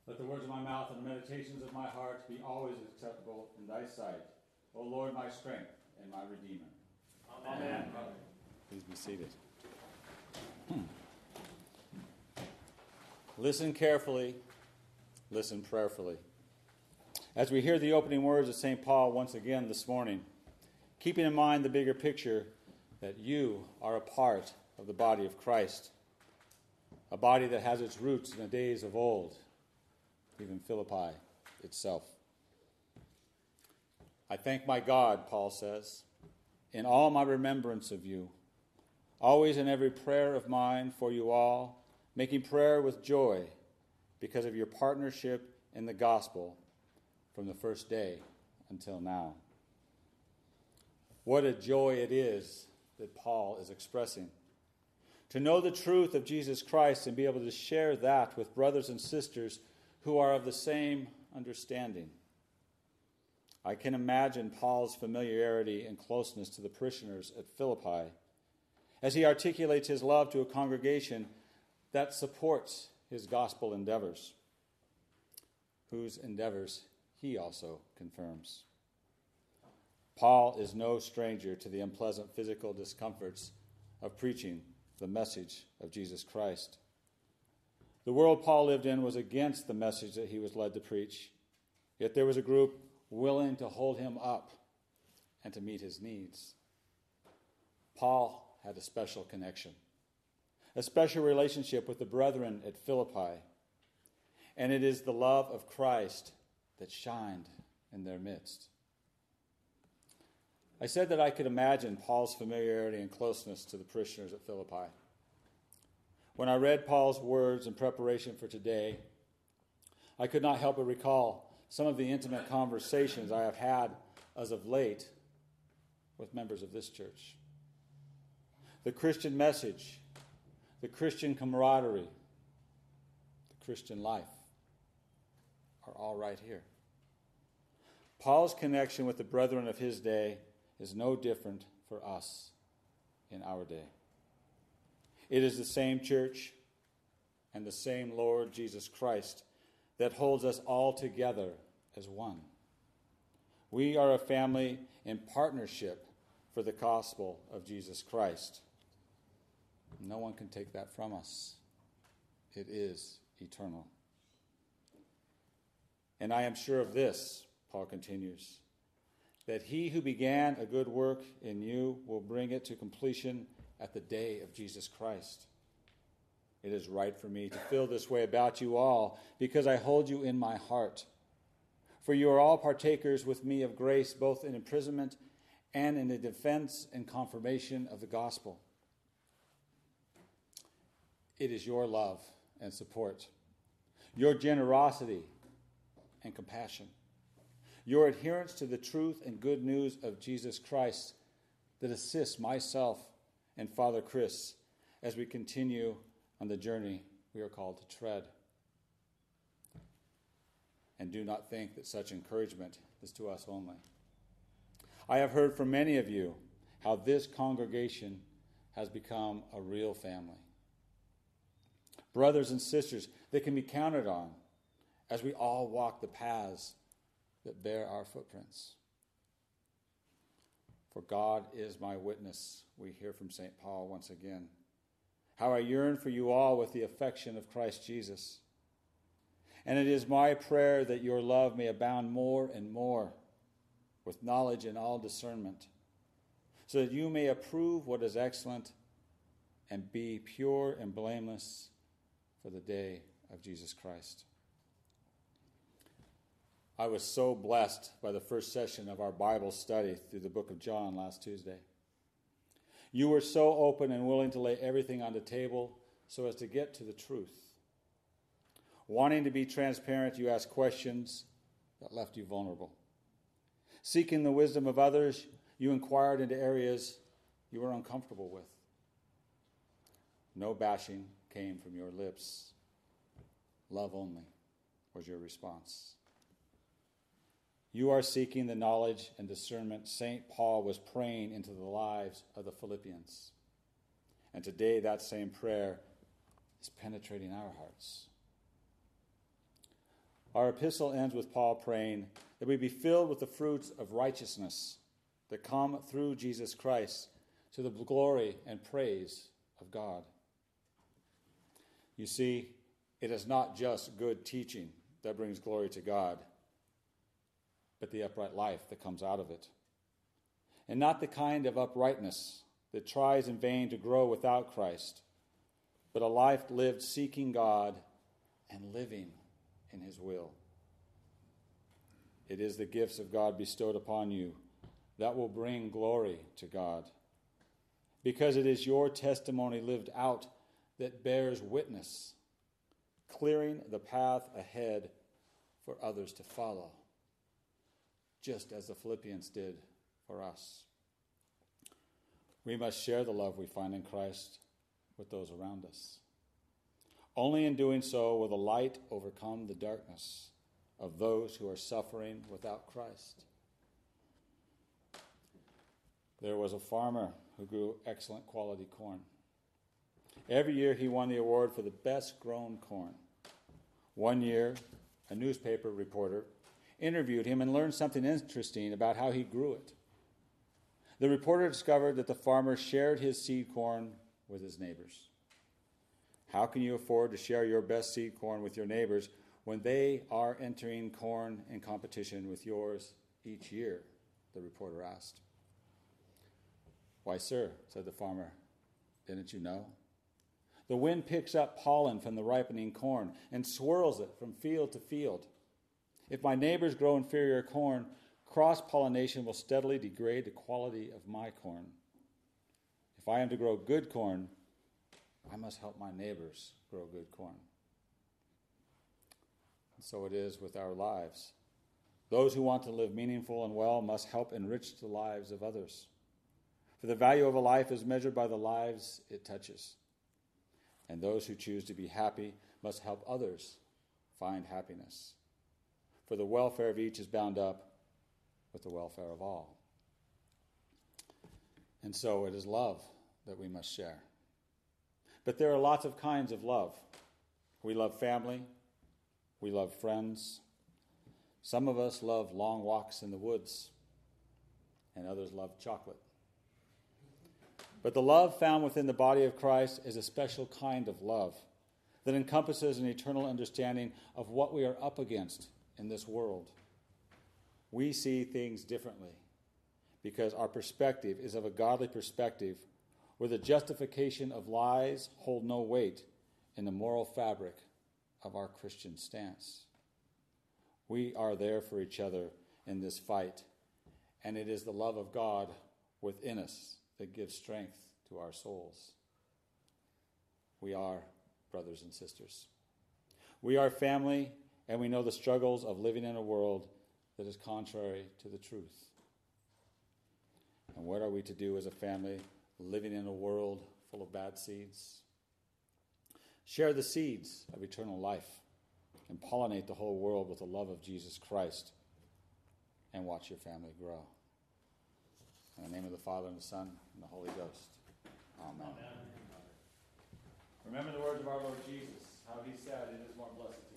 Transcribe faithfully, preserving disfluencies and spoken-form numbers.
Let the words of my mouth and the meditations of my heart be always acceptable in thy sight, O Lord, my strength and my Redeemer. Amen. Amen. Please be seated. Hmm. Listen carefully, listen prayerfully. As we hear the opening words of Saint Paul once again this morning, keeping in mind the bigger picture that you are a part of the body of Christ, a body that has its roots in the days of old, even Philippi itself. I thank my God, Paul says, in all my remembrance of you, always in every prayer of mine for you all, making prayer with joy because of your partnership in the gospel from the first day until now. What a joy it is that Paul is expressing. To know the truth of Jesus Christ and be able to share that with brothers and sisters who are of the same understanding. I can imagine Paul's familiarity and closeness to the parishioners at Philippi as he articulates his love to a congregation that supports his gospel endeavors, whose endeavors he also confirms. Paul is no stranger to the unpleasant physical discomforts of preaching the message of Jesus Christ. The world Paul lived in was against the message that he was led to preach, yet there was a group willing to hold him up and to meet his needs. Paul had a special connection, a special relationship with the brethren at Philippi, and it is the love of Christ that shined in their midst. I said that I could imagine Paul's familiarity and closeness to the parishioners at Philippi. When I read Paul's words in preparation for today, I could not help but recall some of the intimate conversations I have had as of late with members of this church. The Christian message, the Christian camaraderie, the Christian life are all right here. Paul's connection with the brethren of his day is no different for us in our day. It is the same church and the same Lord Jesus Christ that holds us all together as one. We are a family in partnership for the gospel of Jesus Christ. No one can take that from us. It is eternal. And I am sure of this, Paul continues, that he who began a good work in you will bring it to completion at the day of Jesus Christ. It is right for me to feel this way about you all, because I hold you in my heart. For you are all partakers with me of grace, both in imprisonment and in the defense and confirmation of the gospel. It is your love and support, your generosity and compassion, your adherence to the truth and good news of Jesus Christ that assists myself and Father Chris as we continue on the journey we are called to tread. And do not think that such encouragement is to us only. I have heard from many of you how this congregation has become a real family. Brothers and sisters that can be counted on as we all walk the paths that bear our footprints. For God is my witness, we hear from Saint Paul once again, how I yearn for you all with the affection of Christ Jesus. And it is my prayer that your love may abound more and more with knowledge and all discernment, so that you may approve what is excellent and be pure and blameless for the day of Jesus Christ. I was so blessed by the first session of our Bible study through the book of John last Tuesday. You were so open and willing to lay everything on the table so as to get to the truth. Wanting to be transparent, you asked questions that left you vulnerable. Seeking the wisdom of others, you inquired into areas you were uncomfortable with. No bashing came from your lips. Love only was your response. You are seeking the knowledge and discernment Saint Paul was praying into the lives of the Philippians. And today that same prayer is penetrating our hearts. our epistle ends with Paul praying that we be filled with the fruits of righteousness that come through Jesus Christ to the glory and praise of God. You see, it is not just good teaching that brings glory to God, but the upright life that comes out of it. And not the kind of uprightness that tries in vain to grow without Christ, but a life lived seeking God and living in his will. It is the gifts of God bestowed upon you that will bring glory to God, because it is your testimony lived out that bears witness, clearing the path ahead for others to follow, just as the Philippians did for us. We must share the love we find in Christ with those around us. Only in doing so will the light overcome the darkness of those who are suffering without Christ. There was a farmer who grew excellent quality corn. Every year he won the award for the best grown corn. One year, a newspaper reporter interviewed him and learned something interesting about how he grew it. The reporter discovered that the farmer shared his seed corn with his neighbors. How can you afford to share your best seed corn with your neighbors when they are entering corn in competition with yours each year? The reporter asked. Why, sir, said the farmer, didn't you know? The wind picks up pollen from the ripening corn and swirls it from field to field. If my neighbors grow inferior corn, cross-pollination will steadily degrade the quality of my corn. If I am to grow good corn, I must help my neighbors grow good corn. And so it is with our lives. Those who want to live meaningful and well must help enrich the lives of others. For the value of a life is measured by the lives it touches. And those who choose to be happy must help others find happiness. For the welfare of each is bound up with the welfare of all. And so it is love that we must share. But there are lots of kinds of love. We love family. We love friends. Some of us love long walks in the woods, and others love chocolate. But the love found within the body of Christ is a special kind of love that encompasses an eternal understanding of what we are up against in this world. We see things differently because our perspective is of a godly perspective where the justification of lies hold no weight in the moral fabric of our Christian stance. We are there for each other in this fight, and it is the love of God within us that gives strength to our souls. We are brothers and sisters. We are family, and we know the struggles of living in a world that is contrary to the truth. And what are we to do as a family living in a world full of bad seeds? Share the seeds of eternal life and pollinate the whole world with the love of Jesus Christ, and watch your family grow. In the name of the Father, and the Son, and the Holy Ghost. Amen. Amen. Remember the words of our Lord Jesus, how he said, it is more blessed to